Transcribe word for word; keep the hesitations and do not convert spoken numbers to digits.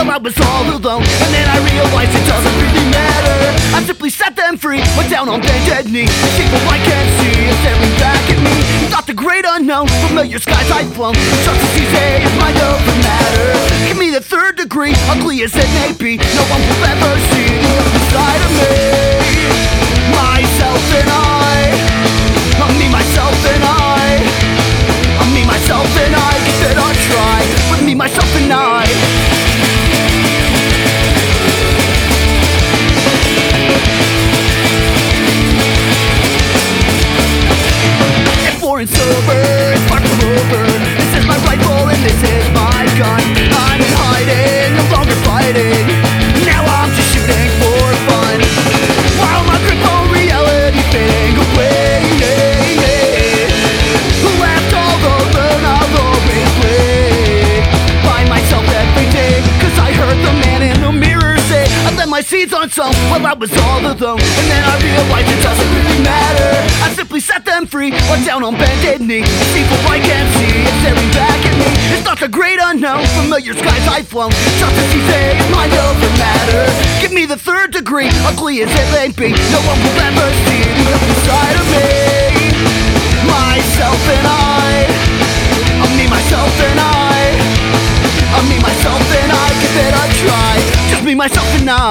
while I was all alone. And then I realized it doesn't really matter. I simply set them free, went down on bended knee. A shape of I can't see is staring back at me. Thought the great unknown, familiar skies I've flown. Just to see say if mind over matter. Give me the third degree, ugly as it may be. No one will ever see the other side of me. Myself and I, I'm me, myself and I, I'm me, myself and I. Give it a try, with me, myself and I. And sober, it's far from over. This is my rifle and this is my gun. I'm in hiding, no longer fighting. Now I'm just shooting for fun, while my grip on reality fading away. Left all alone, I'll always play by myself every day. Cause I heard the man in the mirror say I let my seeds unsown while I was all alone. And then I realized it doesn't really matter. I simply set them free, went down on bended knee. People I can't see, it's staring back at me. It's not the great unknown, familiar skies I've flown. Just to see say if mind over matter. Give me the third degree, ugly as it may be. No one will ever see the other side of me. Myself and I, I'm me, myself and I, I'm me, myself and I. Give it a try, just me, myself and I.